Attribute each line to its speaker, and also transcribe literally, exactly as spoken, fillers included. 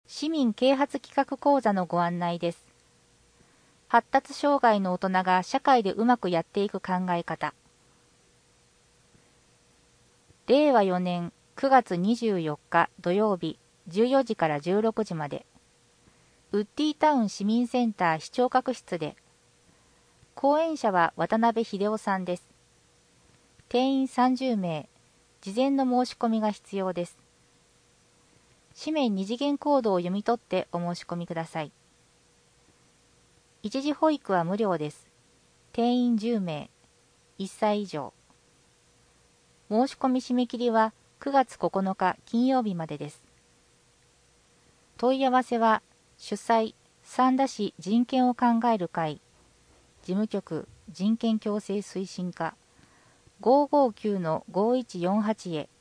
Speaker 1: 市民啓発企画講座のご案内です。発達障害の大人が社会でうまくやっていく考え方。れいわよねんくがつにじゅうよっか土曜日じゅうよじからじゅうろくじまで、ウッディタウン市民センター視聴覚室で、講演者は渡辺秀夫さんです。定員さんじゅうめい、事前の申し込みが必要です。紙面二次元コードを読み取ってお申し込みください。一時保育は無料です。定員じゅうめい、いっさい以上。申し込み締め切りはくがつここのか金曜日までです。問い合わせは主催三田市人権を考える会事務局人権共生推進課 ごーごーきゅうのごいちよんはち へ